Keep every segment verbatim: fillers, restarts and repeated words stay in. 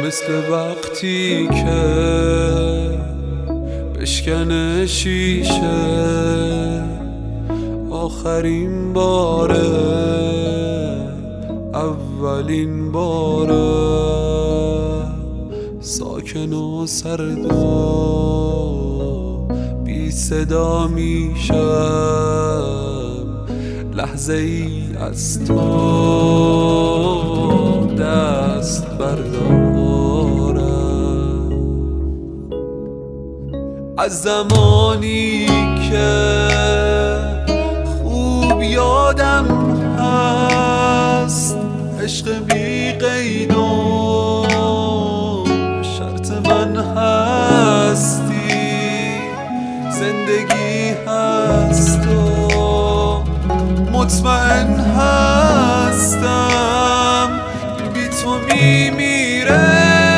مثل وقتی که بشکنه شیشه آخرین باره اولین باره ساکن و سرد و بی صدا میشم لحظه ای از تو دست بردارم از زمانی که خوب یادم هست عشق بی قید و شرط من هستی زندگی هست و مطمئن هستم بی تو میمیره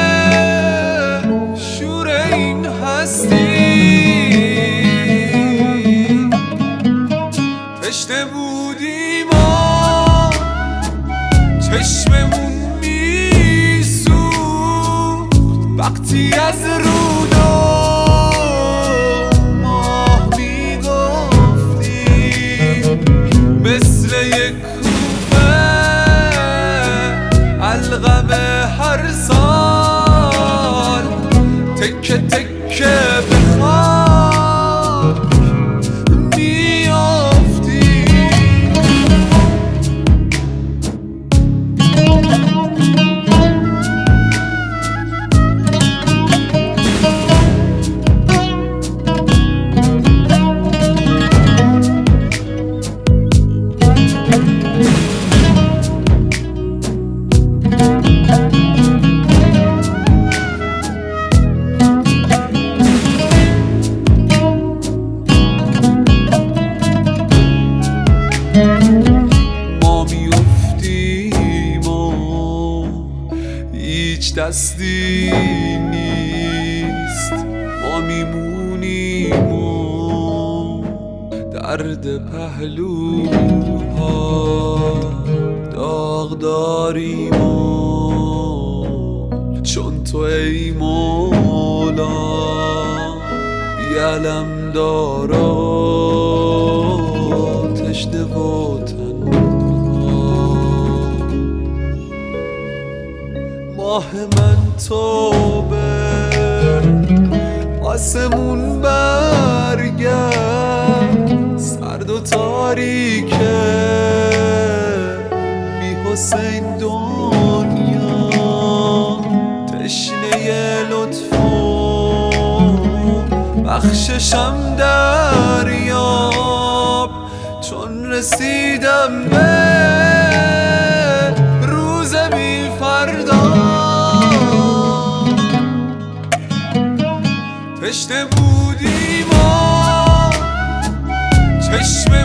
شور این هستی تشنه بودیم و چشممون میسوخت وقتی از رود و ماه میگفتیم مثل یک کوفه الغم هر سال تکه تکه به خاک میافتیم ما میافتیم و هیچ دستی نیست ما میمونیم و درد پهلوها داغ داریم و چون تو ای مولا بی علم دارا تشنه و تنها ماه من توبه آسمون برگرد سرد و تاریکه بی حسین دنیا تشنه لطف و بخششم دریاب چون رسیدم به روز بی فردا تشنه بودیم و چشم